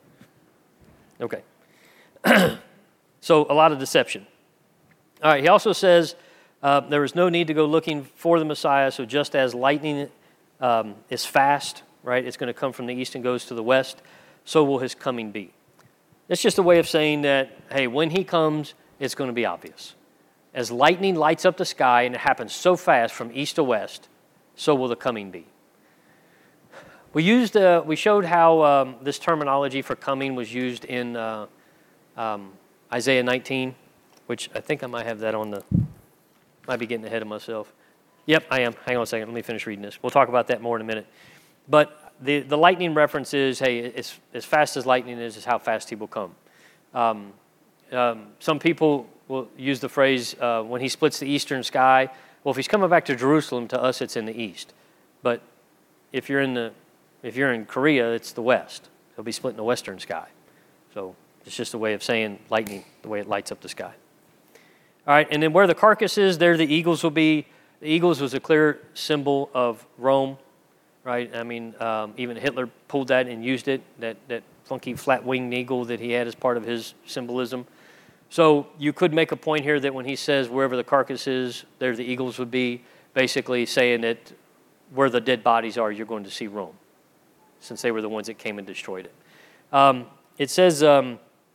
A: Okay. So a lot of deception. All right, he also says uh, there is no need to go looking for the Messiah, so just as lightning um, is fast, right, it's going to come from the east and goes to the west, so will his coming be. It's just a way of saying that, hey, when he comes, it's going to be obvious. As lightning lights up the sky, and it happens so fast from east to west, so will the coming be. We used, uh, we showed how um, this terminology for coming was used in uh, um, Isaiah nineteen, which I think I might have that on the, might be getting ahead of myself. Yep, I am. Hang on a second. Let me finish reading this. We'll talk about that more in a minute. But the, the lightning reference is, hey, it's, as fast as lightning is, is how fast he will come. Um, um, some people will use the phrase, uh, when he splits the eastern sky, Well, if he's coming back to Jerusalem, to us it's in the east. But if you're in the if you're in Korea, it's the west. He'll be split in the western sky. So it's just a way of saying lightning, the way it lights up the sky. All right, and then where the carcass is, there the eagles will be. The eagles was a clear symbol of Rome, right? I mean, um, even Hitler pulled that and used it, that, that funky flat-winged eagle that he had as part of his symbolism. So you could make a point here that when he says wherever the carcass is, there the eagles would be, basically saying that where the dead bodies are, you're going to see Rome, since they were the ones that came and destroyed it. Um, it says um,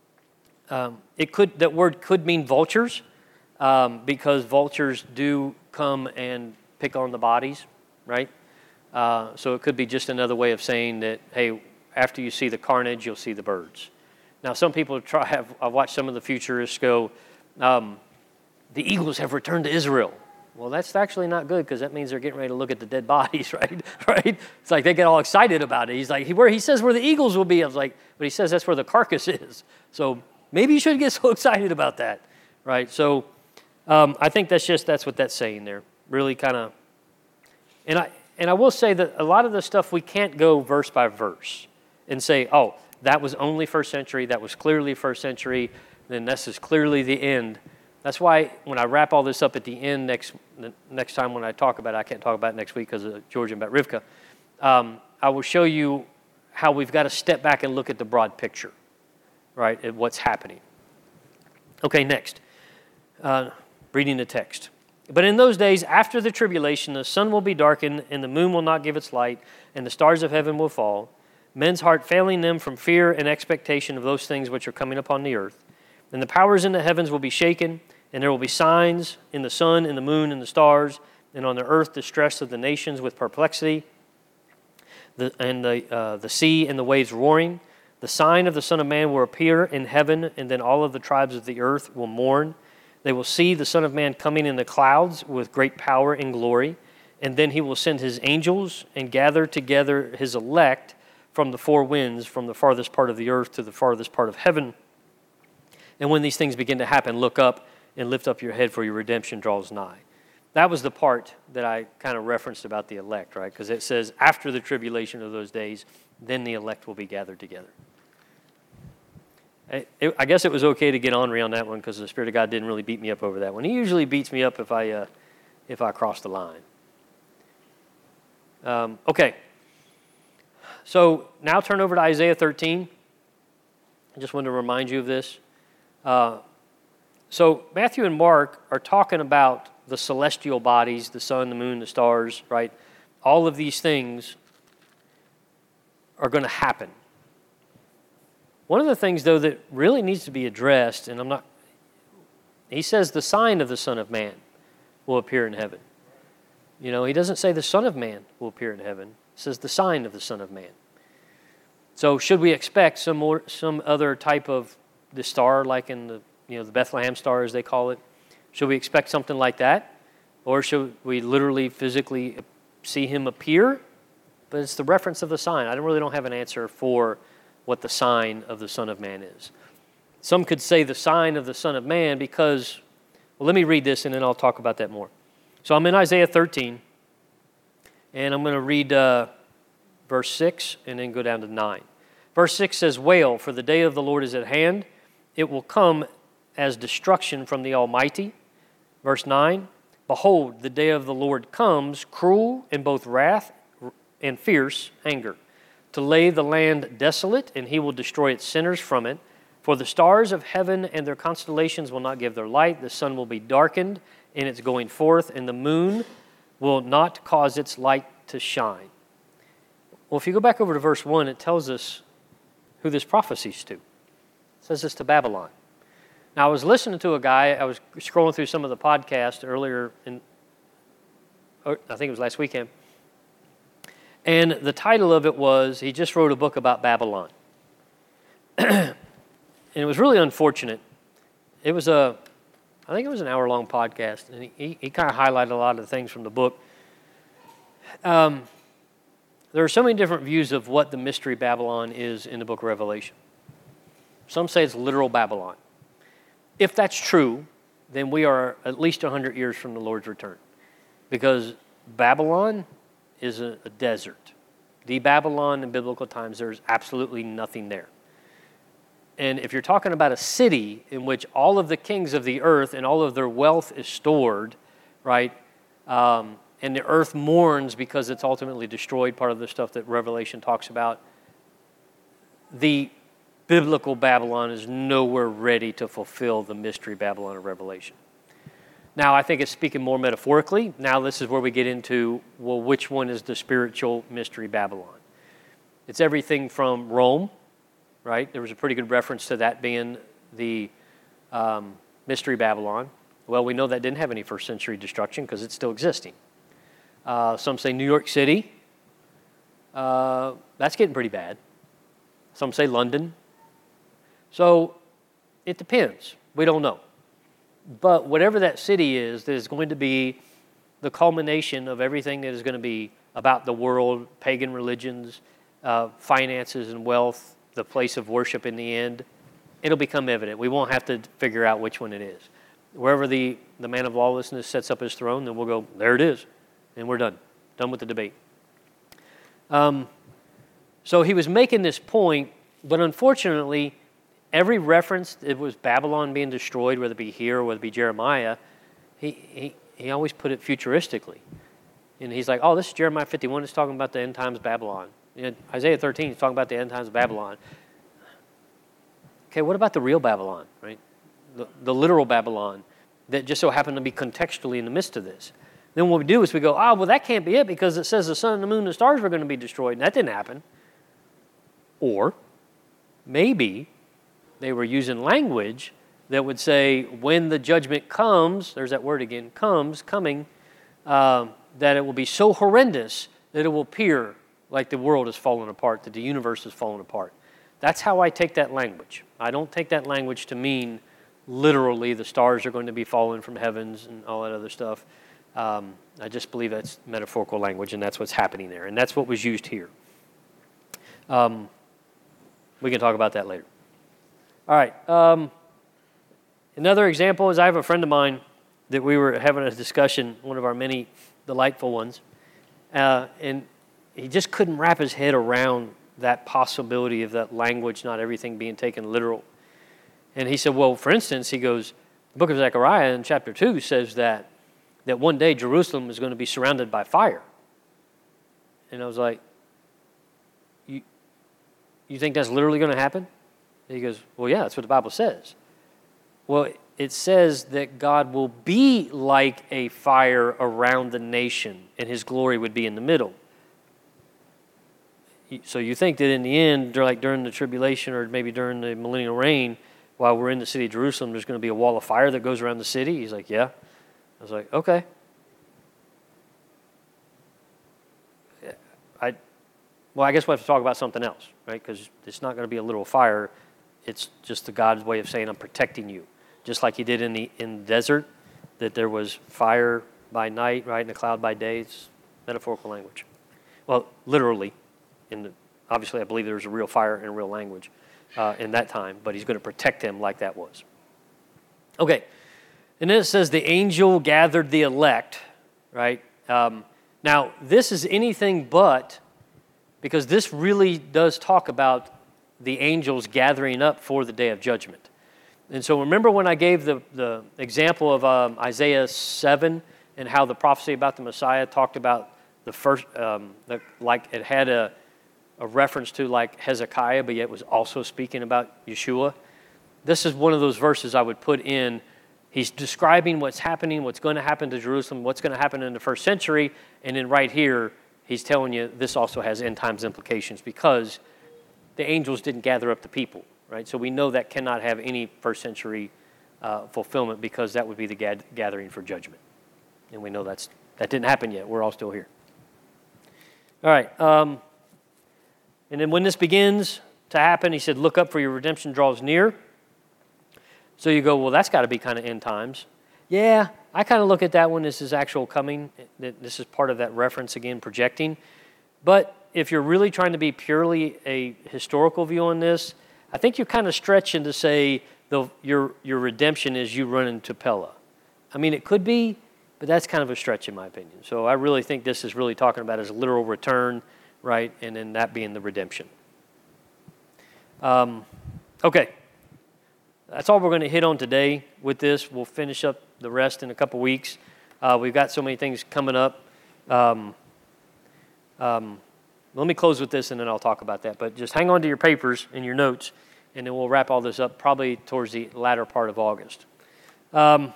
A: um, it could that word could mean vultures, um, because vultures do come and pick on the bodies, right? Uh, so it could be just another way of saying that, hey, after you see the carnage, you'll see the birds. Now, some people try. Have I watched some of the futurists go, um, the eagles have returned to Israel. Well, that's actually not good, because that means they're getting ready to look at the dead bodies, right? Right? It's like they get all excited about it. He's like, where he says where the eagles will be. I was like, but he says that's where the carcass is. So maybe you shouldn't get so excited about that, right? So um, I think that's just that's what that's saying there. Really kind of, and I and I will say that a lot of the stuff we can't go verse by verse and say, oh, that was only first century, that was clearly first century, then this is clearly the end. That's why when I wrap all this up at the end next the next time when I talk about it, I can't talk about it next week because of George and about Rivka, um, I will show you how we've got to step back and look at the broad picture, right, at what's happening. Okay, next. Uh, reading the text. But in those days, after the tribulation, the sun will be darkened, and the moon will not give its light, and the stars of heaven will fall, men's heart failing them from fear and expectation of those things which are coming upon the earth. And the powers in the heavens will be shaken, and there will be signs in the sun, and the moon, and the stars, and on the earth distress of the nations with perplexity, the, and the, uh, the sea and the waves roaring. The sign of the Son of Man will appear in heaven, and then all of the tribes of the earth will mourn. They will see the Son of Man coming in the clouds with great power and glory, and then he will send his angels and gather together his elect from the four winds, from the farthest part of the earth to the farthest part of heaven. And when these things begin to happen, look up and lift up your head, for your redemption draws nigh. That was the part that I kind of referenced about the elect, right? Because it says, after the tribulation of those days, then the elect will be gathered together. I guess it was okay to get ornery on that one because the Spirit of God didn't really beat me up over that one. He usually beats me up if I uh, if I cross the line. Um, okay. So now turn over to Isaiah thirteen. I just wanted to remind you of this. Uh, so Matthew and Mark are talking about the celestial bodies, the sun, the moon, the stars, right? All of these things are going to happen. One of the things, though, that really needs to be addressed, and I'm not, he says the sign of the Son of Man will appear in heaven. You know, he doesn't say the Son of Man will appear in heaven. He says the sign of the Son of Man. So should we expect some more, some other type of the star, like in the, you know, the Bethlehem star, as they call it? Should we expect something like that? Or should we literally, physically see him appear? But it's the reference of the sign. I really don't have an answer for what the sign of the Son of Man is. Some could say the sign of the Son of Man because, well, let me read this and then I'll talk about that more. So I'm in Isaiah thirteen, and I'm going to read uh, verse six and then go down to nine. Verse six says, "Wail, for the day of the Lord is at hand. It will come as destruction from the Almighty." Verse nine, "Behold, the day of the Lord comes, cruel in both wrath and fierce anger, to lay the land desolate, and he will destroy its sinners from it. For the stars of heaven and their constellations will not give their light. The sun will be darkened in its going forth, and the moon will not cause its light to shine." Well, if you go back over to verse one, it tells us who this prophecy's to. It says this to Babylon. Now, I was listening to a guy, I was scrolling through some of the podcasts earlier, in, I think it was last weekend, and the title of it was, he just wrote a book about Babylon. And it was really unfortunate. It was a, I think it was an hour-long podcast, and he, he, he kind of highlighted a lot of the things from the book. Um, there are so many different views of what the mystery Babylon is in the book of Revelation. Some say it's literal Babylon. If that's true, then we are at least one hundred years from the Lord's return. because Babylon is a, a desert. The Babylon in biblical times, there's absolutely nothing there. And if you're talking about a city in which all of the kings of the earth and all of their wealth is stored, right, um, and the earth mourns because it's ultimately destroyed, part of the stuff that Revelation talks about, the biblical Babylon is nowhere ready to fulfill the mystery Babylon of Revelation. Now, I think it's speaking more metaphorically. Now, this is where we get into, well, which one is the spiritual mystery Babylon? It's everything from Rome, right? There was a pretty good reference to that being the um, mystery Babylon. Well, we know that didn't have any first century destruction because it's still existing. Uh, some say New York City. Uh, that's getting pretty bad. Some say London. So it depends. We don't know. But whatever that city is, that is going to be the culmination of everything that is going to be about the world, pagan religions, uh, finances and wealth, the place of worship in the end, it'll become evident. We won't have to figure out which one it is. Wherever the, the man of lawlessness sets up his throne, then we'll go, there it is, and we're done. Done with the debate. Um, so he was making this point, but unfortunately, every reference, it was Babylon being destroyed, whether it be here or whether it be Jeremiah, he, he, he always put it futuristically. And he's like, oh, this is Jeremiah fifty-one, it's talking about the end times of Babylon. You know, Isaiah thirteen is talking about the end times of Babylon. Okay, what about the real Babylon, right? The, the literal Babylon that just so happened to be contextually in the midst of this. Then what we do is we go, oh, well, that can't be it because it says the sun and the moon and the stars were going to be destroyed, and that didn't happen. Or maybe they were using language that would say when the judgment comes, there's that word again, comes, coming, uh, that it will be so horrendous that it will appear like the world is falling apart, that the universe is falling apart. That's how I take that language. I don't take that language to mean literally the stars are going to be falling from heavens and all that other stuff. Um, I just believe that's metaphorical language, and that's what's happening there. And that's what was used here. Um, we can talk about that later. All right. Um, another example is I have a friend of mine that we were having a discussion, one of our many delightful ones, uh, and he just couldn't wrap his head around that possibility of that language, not everything being taken literal. And he said, well, for instance, he goes, the book of Zechariah in chapter two says that, that one day Jerusalem is going to be surrounded by fire. And I was like, you, you think that's literally going to happen? And he goes, well, yeah, that's what the Bible says. Well, it says that God will be like a fire around the nation, and his glory would be in the middle. So you think that in the end, like during the tribulation or maybe during the millennial reign, while we're in the city of Jerusalem, there's going to be a wall of fire that goes around the city? He's like, yeah. I was like, okay. I, well, I guess we have to talk about something else, right? Because it's not going to be a literal fire. It's just the God's way of saying, I'm protecting you. Just like he did in the in the desert, that there was fire by night, right, and a cloud by day. It's metaphorical language. Well, literally. In the, obviously, I believe there was a real fire and a real language uh, in that time, but he's going to protect them like that was. Okay, and then it says the angel gathered the elect, right? Um, now, this is anything but, because this really does talk about the angels gathering up for the day of judgment. And so remember when I gave the, the example of um, Isaiah seven and how the prophecy about the Messiah talked about the first, um, the, like it had a, a reference to like Hezekiah, but yet was also speaking about Yeshua. This is one of those verses I would put in. He's describing what's happening, what's going to happen to Jerusalem, what's going to happen in the first century, and then right here, he's telling you this also has end times implications because the angels didn't gather up the people, right? So we know that cannot have any first century uh, fulfillment because that would be the gad- gathering for judgment. And we know that's that didn't happen yet. We're all still here. All right. Um, and then when this begins to happen, he said, look up for your redemption draws near. So you go, well, that's got to be kind of end times. Yeah, I kind of look at that one as his actual coming. This is part of that reference, again, projecting. But if you're really trying to be purely a historical view on this, I think you're kind of stretching to say the, your, your redemption is you run into Pella. I mean, it could be, but that's kind of a stretch in my opinion. So I really think this is really talking about his literal return, right? And then that being the redemption. Um, okay. That's all we're going to hit on today with this. We'll finish up the rest in a couple weeks. Uh, we've got so many things coming up. Um, um, let me close with this, and then I'll talk about that. But just hang on to your papers and your notes, and then we'll wrap all this up probably towards the latter part of August. Um,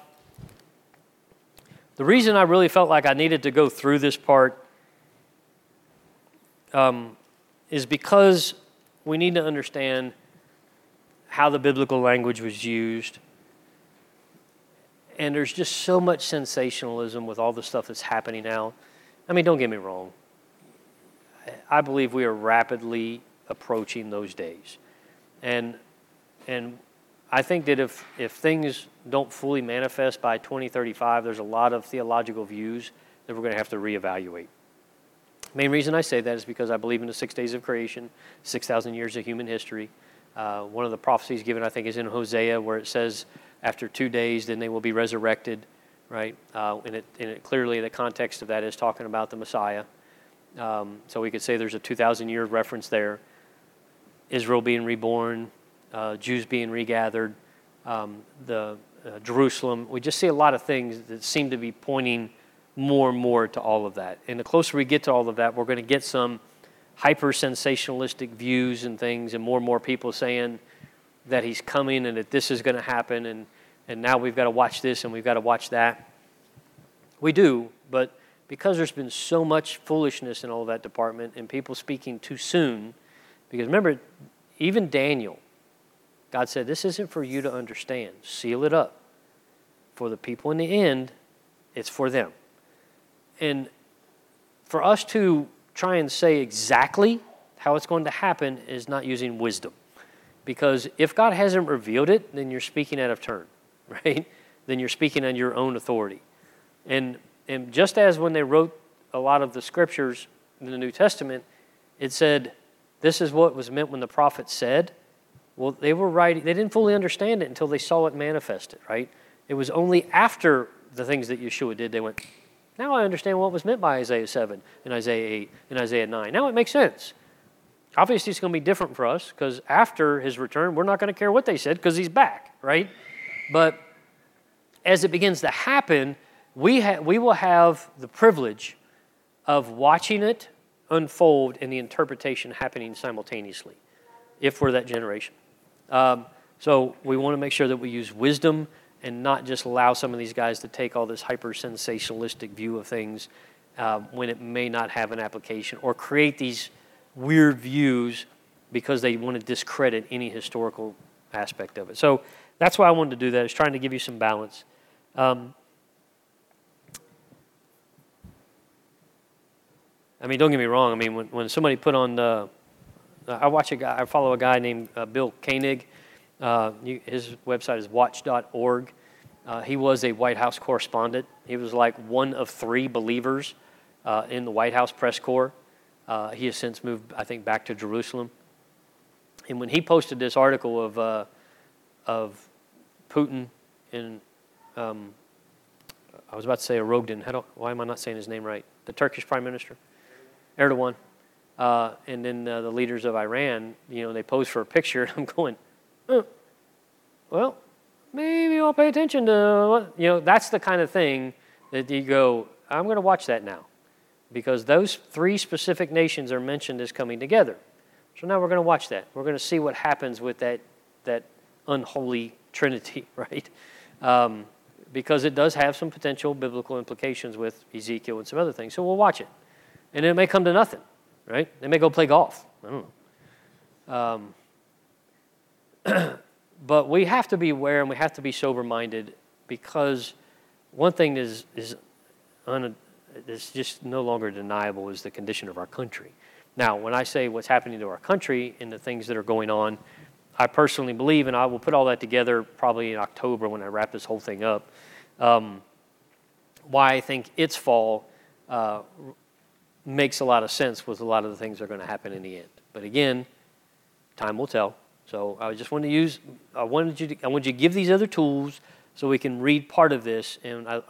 A: the reason I really felt like I needed to go through this part um, is because we need to understand how the biblical language was used. And there's just so much sensationalism with all the stuff that's happening now. I mean, don't get me wrong. I believe we are rapidly approaching those days. And and I think that if, if things don't fully manifest by twenty thirty-five, there's a lot of theological views that we're going to have to reevaluate. Main reason I say that is because I believe in the six days of creation, six thousand years of human history. Uh, one of the prophecies given, I think, is in Hosea, where it says, after two days, then they will be resurrected, right? Uh, and, it, and it clearly, the context of that is talking about the Messiah. Um, so we could say there's a two thousand year reference there. Israel being reborn, uh, Jews being regathered, um, the uh, Jerusalem. We just see a lot of things that seem to be pointing more and more to all of that. And the closer we get to all of that, we're going to get some hyper-sensationalistic views and things, and more and more people saying that he's coming and that this is going to happen, and, and now we've got to watch this and we've got to watch that. We do, but because there's been so much foolishness in all that department and people speaking too soon, because remember, even Daniel, God said, this isn't for you to understand. Seal it up. For the people in the end, it's for them. And for us to try and say exactly how it's going to happen is not using wisdom. Because if God hasn't revealed it, then you're speaking out of turn, right? Then you're speaking on your own authority. And and just as when they wrote a lot of the scriptures in the New Testament, it said, this is what was meant when the prophet said. Well, they were writing, they didn't fully understand it until they saw it manifested, right? It was only after the things that Yeshua did, they went, now I understand what was meant by Isaiah seven and Isaiah eight and Isaiah nine. Now it makes sense. Obviously, it's going to be different for us because after his return, we're not going to care what they said because he's back, right? But as it begins to happen, we ha- we will have the privilege of watching it unfold and the interpretation happening simultaneously, if we're that generation. Um, so we want to make sure that we use wisdom and not just allow some of these guys to take all this hyper-sensationalistic view of things uh, when it may not have an application, or create these weird views because they want to discredit any historical aspect of it. So that's why I wanted to do that, is trying to give you some balance. Um, I mean, don't get me wrong. I mean, when, when somebody put on the, I watch a guy, I follow a guy named uh, Bill Koenig. Uh, you, his website is watch dot org. Uh, he was a White House correspondent. He was like one of three believers uh, in the White House press corps. Uh, he has since moved, I think, back to Jerusalem. And when he posted this article of uh, of Putin and um, I was about to say Erdogan. How do, why am I not saying his name right? The Turkish Prime Minister, Erdogan, uh, and then uh, the leaders of Iran. You know, they posed for a picture. I'm going, oh, well, maybe I'll pay attention to what, you know. That's the kind of thing that you go, I'm going to watch that now, because those three specific nations are mentioned as coming together. So now we're going to watch that. We're going to see what happens with that that unholy trinity, right? Um, because it does have some potential biblical implications with Ezekiel and some other things. So we'll watch it. And it may come to nothing, right? They may go play golf. I don't know. Um, but we have to be aware and we have to be sober-minded, because one thing is is un, is just no longer deniable is the condition of our country. Now, when I say what's happening to our country and the things that are going on, I personally believe, and I will put all that together probably in October when I wrap this whole thing up, um, why I think its fall uh, makes a lot of sense with a lot of the things that are going to happen in the end. But again, time will tell. So I just wanted to use, I wanted you to, I wanted you to give these other tools so we can read part of this, and I, I'll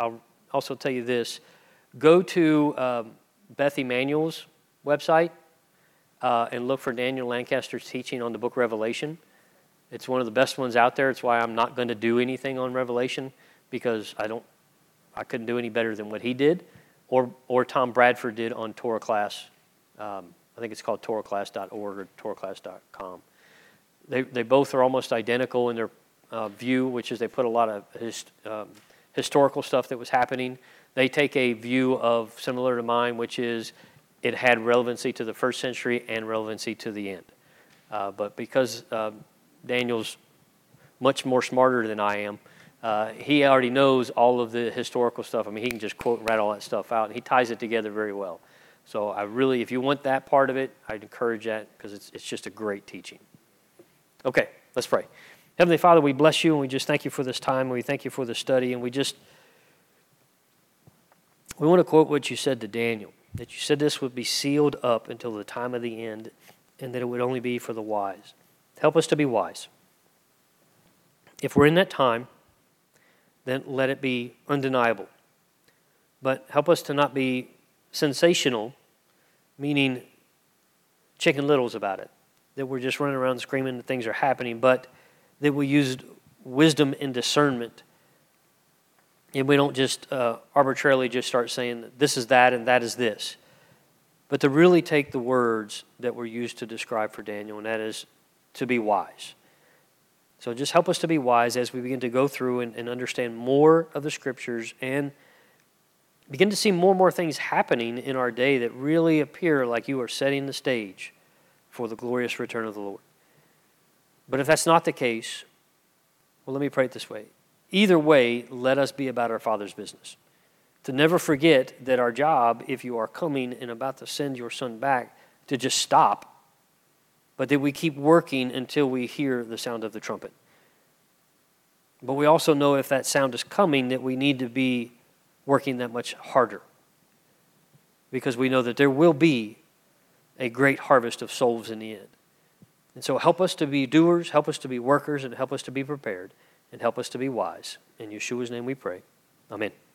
A: also tell you this. Go to um, Beth Emanuel's website uh, and look for Daniel Lancaster's teaching on the book Revelation. It's one of the best ones out there. It's why I'm not going to do anything on Revelation, because I don't, I couldn't do any better than what he did, or or Tom Bradford did on Torah Class. Um, I think it's called torah class dot org or torah class dot com. They they both are almost identical in their uh, view, which is they put a lot of his, um, historical stuff that was happening. They take a view of similar to mine, which is it had relevancy to the first century and relevancy to the end. Uh, but because uh, Daniel's much more smarter than I am, uh, he already knows all of the historical stuff. I mean, he can just quote and write all that stuff out, and he ties it together very well. So I really, if you want that part of it, I'd encourage that, because it's it's just a great teaching. Okay, let's pray. Heavenly Father, we bless you, and we just thank you for this time, and we thank you for the study, and we just, we want to quote what you said to Daniel, that you said this would be sealed up until the time of the end, and that it would only be for the wise. Help us to be wise. If we're in that time, then let it be undeniable. But help us to not be sensational, meaning chicken littles about it, that we're just running around screaming that things are happening, but that we use wisdom and discernment, and we don't just uh, arbitrarily just start saying this is that and that is this, but to really take the words that were used to describe for Daniel, and that is to be wise. So just help us to be wise as we begin to go through and, and understand more of the Scriptures, and begin to see more and more things happening in our day that really appear like you are setting the stage for the glorious return of the Lord. But if that's not the case, well, let me pray it this way. Either way, let us be about our Father's business. To never forget that our job, if you are coming and about to send your son back, to just stop, but that we keep working until we hear the sound of the trumpet. But we also know if that sound is coming, that we need to be working that much harder, because we know that there will be a great harvest of souls in the end. And so help us to be doers, help us to be workers, and help us to be prepared, and help us to be wise. In Yeshua's name we pray. Amen.